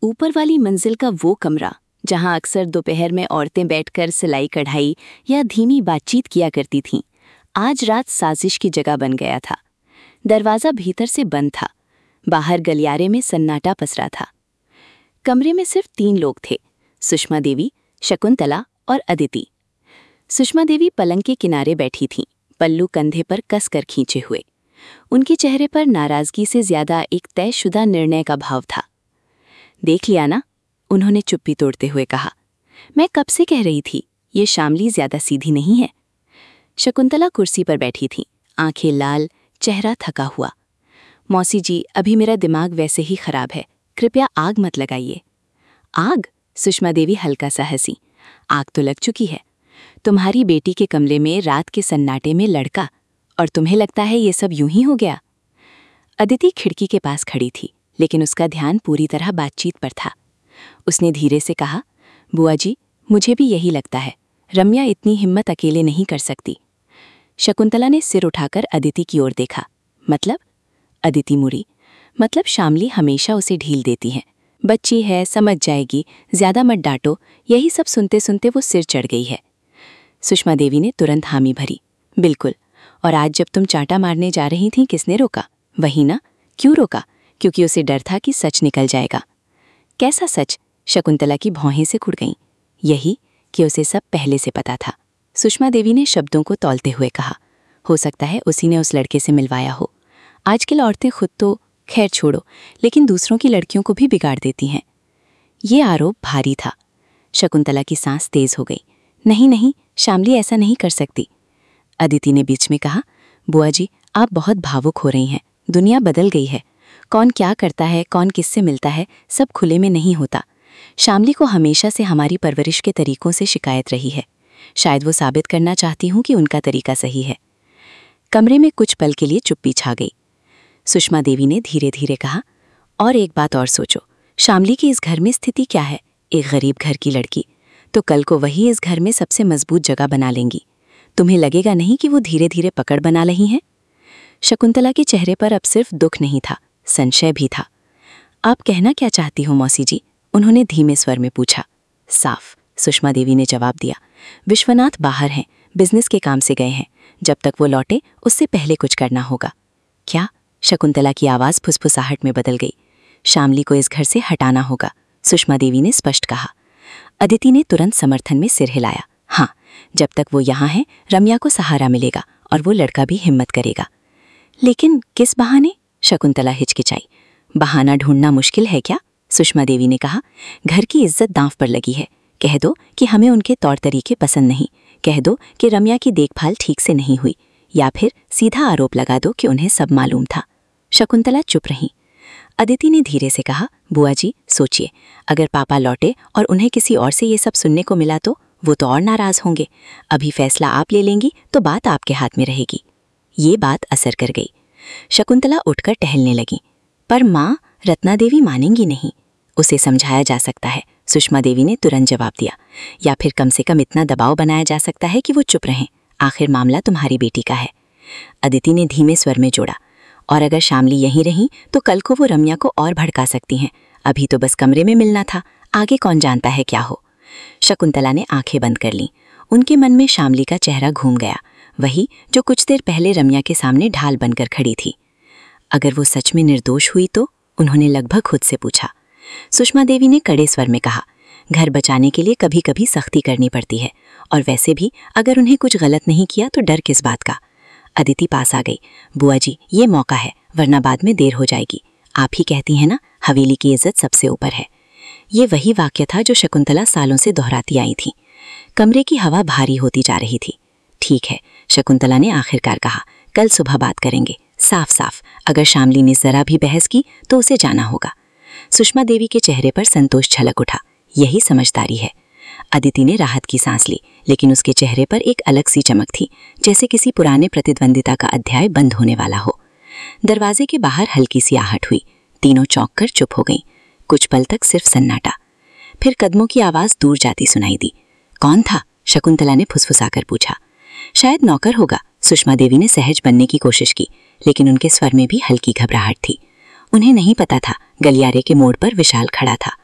ऊपर वाली मंजिल का वो कमरा जहां अक्सर दोपहर में औरतें बैठकर सिलाई कढ़ाई या धीमी बातचीत किया करती थीं, आज रात साजिश की जगह बन गया था। दरवाजा भीतर से बंद था। बाहर गलियारे में सन्नाटा पसरा था। कमरे में सिर्फ 3 लोग थे, सुषमा देवी, शकुंतला और अदिति। सुषमा देवी पलंग के किनारे बैठी थीं, पल्लू कंधे पर कसकर खींचे हुए। उनके चेहरे पर नाराजगी से ज्यादा एक तयशुदा निर्णय का भाव था। देख लिया ना, उन्होंने चुप्पी तोड़ते हुए कहा। मैं कब से कह रही थी, ये शामली ज्यादा सीधी नहीं है। शकुंतला कुर्सी पर बैठी थी, आंखें लाल, चेहरा थका हुआ। मौसी जी, अभी मेरा दिमाग वैसे ही खराब है, कृपया आग मत लगाइए। आग? सुषमा देवी हल्का सा हंसी। आग तो लग चुकी है। तुम्हारी बेटी के कमरे में रात के सन्नाटे में लड़का, और तुम्हें लगता है ये सब यूं ही हो गया? अदिति खिड़की के पास खड़ी थी, लेकिन उसका ध्यान पूरी तरह बातचीत पर था। उसने धीरे से कहा, बुआ जी, मुझे भी यही लगता है। रम्या इतनी हिम्मत अकेले नहीं कर सकती। शकुंतला ने सिर उठाकर अदिति की ओर देखा। मतलब? अदिति मुड़ी। मतलब शामली हमेशा उसे ढील देती है। बच्ची है, समझ जाएगी, ज्यादा मत डांटो। यही सब सुनते सुनते वो सिर चढ़ गई है। सुषमा देवी ने तुरंत हामी भरी। बिल्कुल। और आज जब तुम चांटा मारने जा रही थीं, किसने रोका? वही ना? क्यों रोका? क्योंकि उसे डर था कि सच निकल जाएगा। कैसा सच? शकुंतला की भौहें से खुड़ गईं। यही कि उसे सब पहले से पता था। सुषमा देवी ने शब्दों को तौलते हुए कहा। हो सकता है उसी ने उस लड़के से मिलवाया हो। आजकल औरतें खुद तो खैर छोड़ो, लेकिन दूसरों की लड़कियों को भी बिगाड़ देती हैं। ये आरोप भारी था। शकुंतला की सांस तेज हो गई। नहीं नहीं, शामली ऐसा नहीं कर सकती। अदिति ने बीच में कहा, बुआ जी, आप बहुत भावुक हो रही हैं। दुनिया बदल गई है। कौन क्या करता है, कौन किससे मिलता है, सब खुले में नहीं होता। शामली को हमेशा से हमारी परवरिश के तरीकों से शिकायत रही है। शायद वो साबित करना चाहती हूँ कि उनका तरीका सही है। कमरे में कुछ पल के लिए चुप्पी छा गई। सुषमा देवी ने धीरे धीरे कहा, और एक बात और सोचो, शामली की इस घर में स्थिति क्या है? एक गरीब घर की लड़की। तो कल को वही इस घर में सबसे मजबूत जगह बना लेंगी। तुम्हें लगेगा नहीं कि वो धीरे धीरे पकड़ बना रही हैं? शकुंतला के चेहरे पर अब सिर्फ दुख नहीं था, संशय भी था। आप कहना क्या चाहती हो मौसी जी? उन्होंने धीमे स्वर में पूछा। साफ, सुषमा देवी ने जवाब दिया। विश्वनाथ बाहर हैं, बिजनेस के काम से गए हैं। जब तक वो लौटे, उससे पहले कुछ करना होगा। क्या? शकुंतला की आवाज फुसफुसाहट में बदल गई। शामली को इस घर से हटाना होगा, सुषमा देवी ने स्पष्ट कहा। अदिति ने तुरंत समर्थन में सिर हिलाया। हाँ, जब तक वो यहाँ है, रम्या को सहारा मिलेगा और वो लड़का भी हिम्मत करेगा। लेकिन किस बहाने? शकुंतला हिचकिचाई। बहाना ढूंढना मुश्किल है क्या? सुषमा देवी ने कहा। घर की इज्जत दांव पर लगी है। कह दो कि हमें उनके तौर तरीके पसंद नहीं। कह दो कि रम्या की देखभाल ठीक से नहीं हुई, या फिर सीधा आरोप लगा दो कि उन्हें सब मालूम था। शकुंतला चुप रही। अदिति ने धीरे से कहा, बुआ जी, सोचिए, अगर पापा लौटे और उन्हें किसी और से ये सब सुनने को मिला तो वो तो और नाराज होंगे। अभी फैसला आप ले लेंगी तो बात आपके हाथ में रहेगी। ये बात असर कर गई। शकुंतला उठकर टहलने लगी। पर माँ, रत्ना देवी मानेंगी नहीं। उसे समझाया जा सकता है, सुषमा देवी ने तुरंत जवाब दिया। या फिर कम से कम इतना दबाव बनाया जा सकता है कि वो चुप रहें। आखिर मामला तुम्हारी बेटी का है। अदिति ने धीमे स्वर में जोड़ा। और अगर शामली यहीं रही तो कल को वो रम्या को और भड़का सकती हैं। अभी तो बस कमरे में मिलना था, आगे कौन जानता है क्या हो। शकुंतला ने आंखें बंद कर लीं। उनके मन में शामली का चेहरा घूम गया, वही जो कुछ देर पहले रम्या के सामने ढाल बनकर खड़ी थी। अगर वो सच में निर्दोष हुई तो? उन्होंने लगभग खुद से पूछा। सुषमा देवी ने कड़े स्वर में कहा, घर बचाने के लिए कभी कभी सख्ती करनी पड़ती है, और वैसे भी अगर उन्हें कुछ गलत नहीं किया तो डर किस बात का। अदिति पास आ गई। बुआ जी, ये मौका है, वरना बाद में देर हो जाएगी। आप ही कहती हैं ना, हवेली की इज्जत सबसे ऊपर है। ये वही वाक्य था जो शकुंतला सालों से दोहराती आई थी। कमरे की हवा भारी होती जा रही थी। ठीक है, शकुंतला ने आखिरकार कहा, कल सुबह बात करेंगे, साफ साफ। अगर शामली ने जरा भी बहस की तो उसे जाना होगा। सुषमा देवी के चेहरे पर संतोष झलक उठा। यही समझदारी है। अदिति ने राहत की सांस ली, लेकिन उसके चेहरे पर एक अलग सी चमक थी, जैसे किसी पुराने प्रतिद्वंदिता का अध्याय बंद होने वाला हो। दरवाजे के बाहर हल्की सी आहट हुई। तीनों चौंक कर चुप हो गईं। कुछ पल तक सिर्फ सन्नाटा। फिर कदमों की आवाज दूर जाती सुनाई दी। कौन था? शकुंतला ने फुसफुसाकर पूछा। शायद नौकर होगा। सुषमा देवी ने सहज बनने की कोशिश की, लेकिन उनके स्वर में भी हल्की घबराहट थी। उन्हें नहीं पता था गलियारे के मोड़ पर विशाल खड़ा था,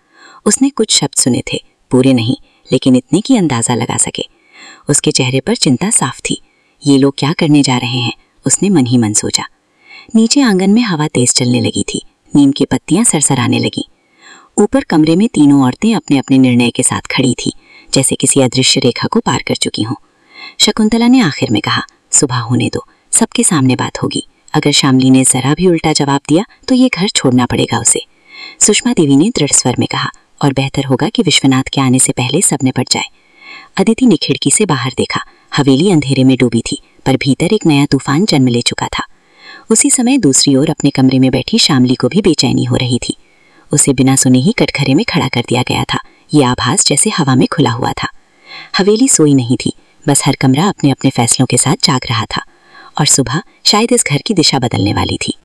उसने कुछ शब्द सुने थे, पूरे नहीं, लेकिन इतने कि अंदाजा लगा सके। उसके चेहरे पर चिंता साफ थी। ये लोग क्या करने जा रहे हैं, उसने मन ही मन सोचा। नीचे आंगन में हवा तेज चलने लगी थी। नीम की पत्तियां सरसराने लगी। ऊपर कमरे में तीनों औरतें अपने अपने निर्णय के साथ खड़ी थी, जैसे किसी अदृश्य रेखा को पार कर चुकी हों। शकुंतला ने आखिर में कहा, सुबह होने दो, सबके सामने बात होगी। अगर शामली ने जरा भी उल्टा जवाब दिया तो ये घर छोड़ना पड़ेगा उसे। सुषमा देवी ने दृढ़ स्वर में कहा, और बेहतर होगा कि विश्वनाथ के आने से पहले सब निपट जाए। अदिति ने खिड़की से बाहर देखा। हवेली अंधेरे में डूबी थी, पर भीतर एक नया तूफान जन्म ले चुका था। उसी समय दूसरी ओर अपने कमरे में बैठी शामली को भी बेचैनी हो रही थी। उसे बिना सुने ही कटघरे में खड़ा कर दिया गया था। ये आभास जैसे हवा में खुला हुआ था। हवेली सोई नहीं थी, बस हर कमरा अपने अपने फैसलों के साथ जाग रहा था। और सुबह शायद इस घर की दिशा बदलने वाली थी।